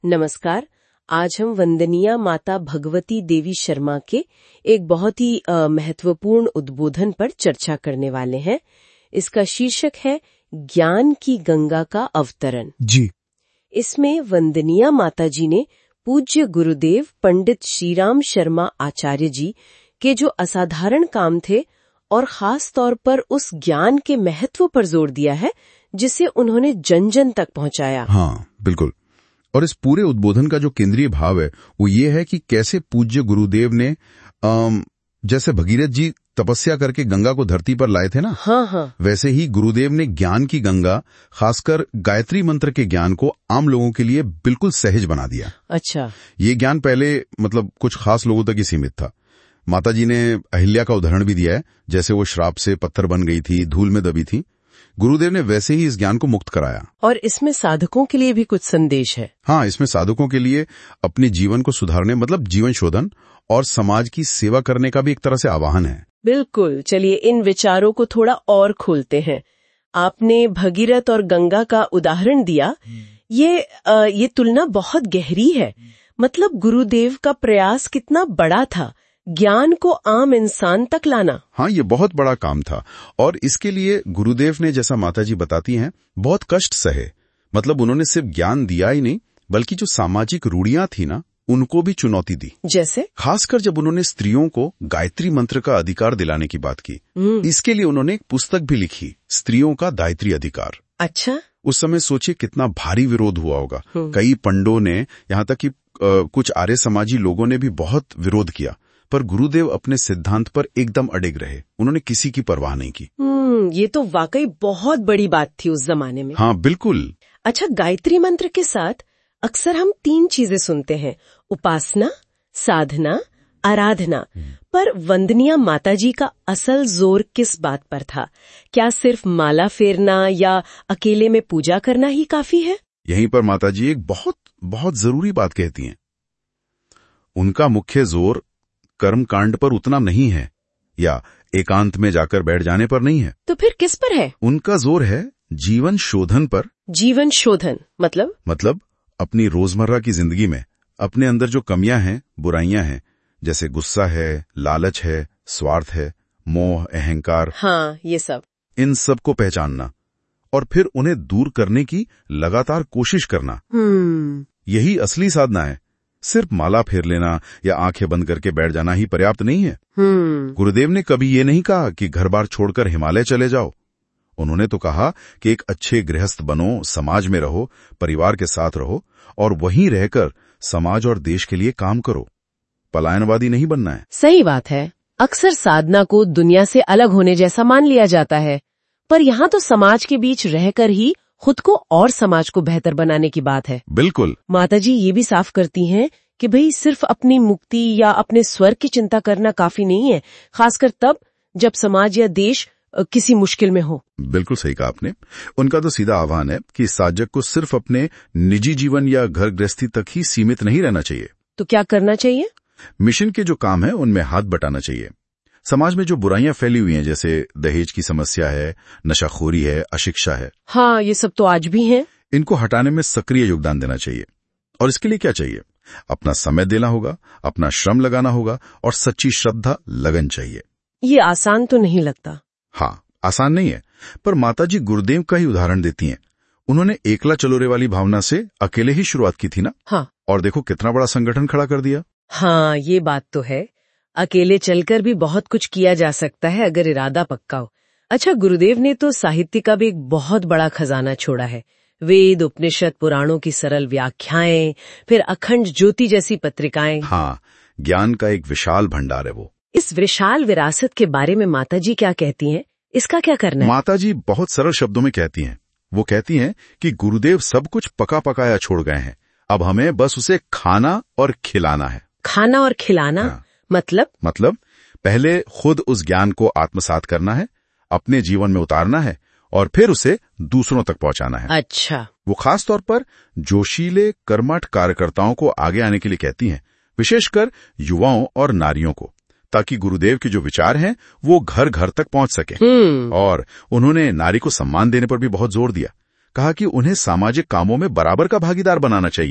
नमस्कार। आज हम वंदनीय माता भगवती देवी शर्मा के एक बहुत ही महत्वपूर्ण उद्बोधन पर चर्चा करने वाले हैं। इसका शीर्षक है ज्ञान की गंगा का अवतरण। जी। इसमें वंदनीय माता जी ने पूज्य गुरुदेव पंडित श्रीराम शर्मा आचार्य जी के जो असाधारण काम थे और खास तौर पर उस ज्ञान के महत्व पर जोर दिया है जिसे उन्होंने जन जन तक पहुंचाया। हाँ, बिल्कुल। और इस पूरे उद्बोधन का जो केंद्रीय भाव है वो ये है कि कैसे पूज्य गुरुदेव ने जैसे भगीरथ जी तपस्या करके गंगा को धरती पर लाए थे ना, हाँ। वैसे ही गुरुदेव ने ज्ञान की गंगा, खासकर गायत्री मंत्र के ज्ञान को आम लोगों के लिए बिल्कुल सहज बना दिया। अच्छा। ये ज्ञान पहले कुछ खास लोगों तक ही सीमित था। माता जी ने अहिल्या का उदाहरण भी दिया है, जैसे वो श्राप से पत्थर बन गई थी, धूल में दबी थी। गुरुदेव ने वैसे ही इस ज्ञान को मुक्त कराया। और इसमें साधकों के लिए भी कुछ संदेश है। हाँ, इसमें साधकों के लिए अपने जीवन को सुधारने जीवन शोधन और समाज की सेवा करने का भी एक तरह से आह्वान है। बिल्कुल। चलिए इन विचारों को थोड़ा और खोलते हैं। आपने भगीरथ और गंगा का उदाहरण दिया। ये तुलना बहुत गहरी है। गुरुदेव का प्रयास कितना बड़ा था, ज्ञान को आम इंसान तक लाना। हाँ, ये बहुत बड़ा काम था और इसके लिए गुरुदेव ने, जैसा माताजी बताती हैं, बहुत कष्ट सहे। उन्होंने सिर्फ ज्ञान दिया ही नहीं, बल्कि जो सामाजिक रूढ़ियां थी ना, उनको भी चुनौती दी। जैसे खासकर जब उन्होंने स्त्रियों को गायत्री मंत्र का अधिकार दिलाने की बात की। इसके लिए उन्होंने एक पुस्तक भी लिखी, स्त्रियों का गायत्री अधिकार। अच्छा। उस समय सोचिए कितना भारी विरोध हुआ होगा। कई पंडों ने, यहाँ तक कि कुछ आर्य समाजी लोगों ने भी बहुत विरोध किया, पर गुरुदेव अपने सिद्धांत पर एकदम अडिग रहे। उन्होंने किसी की परवाह नहीं की। ये तो वाकई बहुत बड़ी बात थी उस जमाने में। हाँ, बिल्कुल। अच्छा, गायत्री मंत्र के साथ अक्सर हम 3 चीजें सुनते हैं, उपासना, साधना, आराधना। पर वंदनीय माताजी का असल जोर किस बात पर था? क्या सिर्फ माला फेरना या अकेले में पूजा करना ही काफी है? यहीं पर माताजी एक बहुत बहुत जरूरी बात कहती हैं। उनका मुख्य जोर कर्म कांड पर उतना नहीं है या एकांत में जाकर बैठ जाने पर नहीं है। तो फिर किस पर है? उनका जोर है जीवन शोधन पर। जीवन शोधन मतलब अपनी रोजमर्रा की जिंदगी में अपने अंदर जो कमियां हैं, बुराइयां हैं, जैसे गुस्सा है, लालच है, स्वार्थ है, मोह, अहंकार, हाँ, ये सब, इन सब को पहचानना और फिर उन्हें दूर करने की लगातार कोशिश करना। यही असली साधना है। सिर्फ माला फेर लेना या आंखें बंद करके बैठ जाना ही पर्याप्त नहीं है। गुरुदेव ने कभी ये नहीं कहा कि घर बार छोड़कर हिमालय चले जाओ। उन्होंने तो कहा कि एक अच्छे गृहस्थ बनो, समाज में रहो, परिवार के साथ रहो और वहीं रहकर समाज और देश के लिए काम करो। पलायनवादी नहीं बनना है। सही बात है। अक्सर साधना को दुनिया से अलग होने जैसा मान लिया जाता है, पर यहाँ तो समाज के बीच रहकर ही खुद को और समाज को बेहतर बनाने की बात है। बिल्कुल। माताजी ये भी साफ करती हैं कि भाई सिर्फ अपनी मुक्ति या अपने स्वर्ग की चिंता करना काफी नहीं है, खासकर तब जब समाज या देश किसी मुश्किल में हो। बिल्कुल सही कहा आपने। उनका तो सीधा आह्वान है कि साधक को सिर्फ अपने निजी जीवन या घर गृहस्थी तक ही सीमित नहीं रहना चाहिए। तो क्या करना चाहिए? मिशन के जो काम है उनमें हाथ बटाना चाहिए। समाज में जो बुराइयां फैली हुई हैं, जैसे दहेज की समस्या है, नशाखोरी है, अशिक्षा है, हाँ, ये सब तो आज भी हैं। इनको हटाने में सक्रिय योगदान देना चाहिए। और इसके लिए क्या चाहिए? अपना समय देना होगा, अपना श्रम लगाना होगा और सच्ची श्रद्धा, लगन चाहिए। ये आसान तो नहीं लगता। हाँ, आसान नहीं है, पर माताजी गुरुदेव का ही उदाहरण देती हैं। उन्होंने एकला चलोरे वाली भावना से अकेले ही शुरुआत की थी ना। हाँ। और देखो कितना बड़ा संगठन खड़ा कर दिया। हाँ, ये बात तो है। अकेले चलकर भी बहुत कुछ किया जा सकता है अगर इरादा पक्का हो। अच्छा, गुरुदेव ने तो साहित्य का भी एक बहुत बड़ा खजाना छोड़ा है। वेद, उपनिषद, पुराणों की सरल व्याख्याएं, फिर अखंड ज्योति जैसी पत्रिकाएं। हाँ, ज्ञान का एक विशाल भंडार है वो। इस विशाल विरासत के बारे में माताजी क्या कहती हैं? इसका क्या करना है? माताजी बहुत सरल शब्दों में कहती हैं। वो कहती हैं कि गुरुदेव सब कुछ पका पकाया छोड़ गए हैं, अब हमें बस उसे खाना और खिलाना है। खाना और खिलाना? हाँ। मतलब पहले खुद उस ज्ञान को आत्मसात करना है, अपने जीवन में उतारना है और फिर उसे दूसरों तक पहुंचाना है। अच्छा। वो खास तौर पर जोशीले कर्मठ कार्यकर्ताओं को आगे आने के लिए कहती हैं, विशेषकर युवाओं और नारियों को, ताकि गुरुदेव के जो विचार हैं वो घर घर तक पहुंच सके। और उन्होंने नारी को सम्मान देने पर भी बहुत जोर दिया। कहा कि उन्हें सामाजिक कामों में बराबर का भागीदार बनाना चाहिए,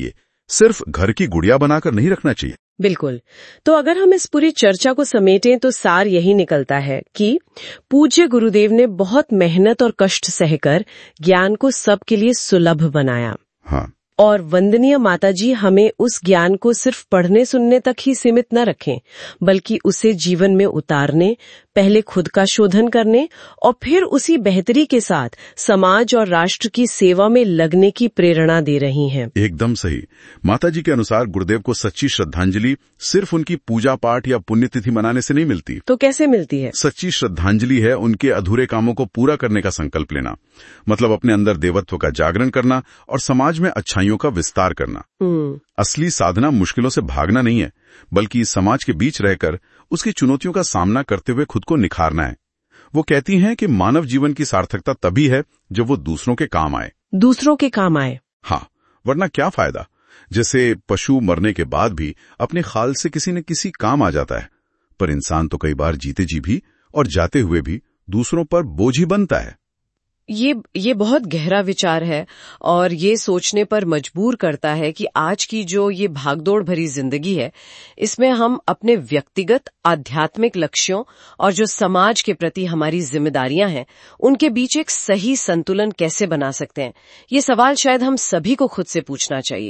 सिर्फ घर की गुड़िया बनाकर नहीं रखना चाहिए। बिल्कुल। तो अगर हम इस पूरी चर्चा को समेटें तो सार यही निकलता है कि पूज्य गुरुदेव ने बहुत मेहनत और कष्ट सहकर ज्ञान को सबके लिए सुलभ बनाया। हाँ। और वंदनीय माताजी हमें उस ज्ञान को सिर्फ पढ़ने सुनने तक ही सीमित न रखें, बल्कि उसे जीवन में उतारने, पहले खुद का शोधन करने और फिर उसी बेहतरी के साथ समाज और राष्ट्र की सेवा में लगने की प्रेरणा दे रही हैं। एकदम सही। माताजी के अनुसार गुरुदेव को सच्ची श्रद्धांजलि सिर्फ उनकी पूजा पाठ या पुण्यतिथि मनाने से नहीं मिलती। तो कैसे मिलती है? सच्ची श्रद्धांजलि है उनके अधूरे कामों को पूरा करने का संकल्प लेना, मतलब अपने अंदर देवत्व का जागरण करना और समाज में अच्छाइयों का विस्तार करना। असली साधना मुश्किलों से भागना नहीं है, बल्कि समाज के बीच रहकर उसकी चुनौतियों का सामना करते हुए खुद को निखारना है। वो कहती हैं कि मानव जीवन की सार्थकता तभी है जब वो दूसरों के काम आए। दूसरों के काम आए? हाँ, वरना क्या फायदा। जैसे पशु मरने के बाद भी अपने खाल से किसी न किसी काम आ जाता है, पर इंसान तो कई बार जीते जी भी और जाते हुए भी दूसरों पर बोझ ही बनता है। ये बहुत गहरा विचार है और ये सोचने पर मजबूर करता है कि आज की जो ये भागदौड़ भरी जिंदगी है, इसमें हम अपने व्यक्तिगत आध्यात्मिक लक्ष्यों और जो समाज के प्रति हमारी जिम्मेदारियां हैं, उनके बीच एक सही संतुलन कैसे बना सकते हैं। ये सवाल शायद हम सभी को खुद से पूछना चाहिए।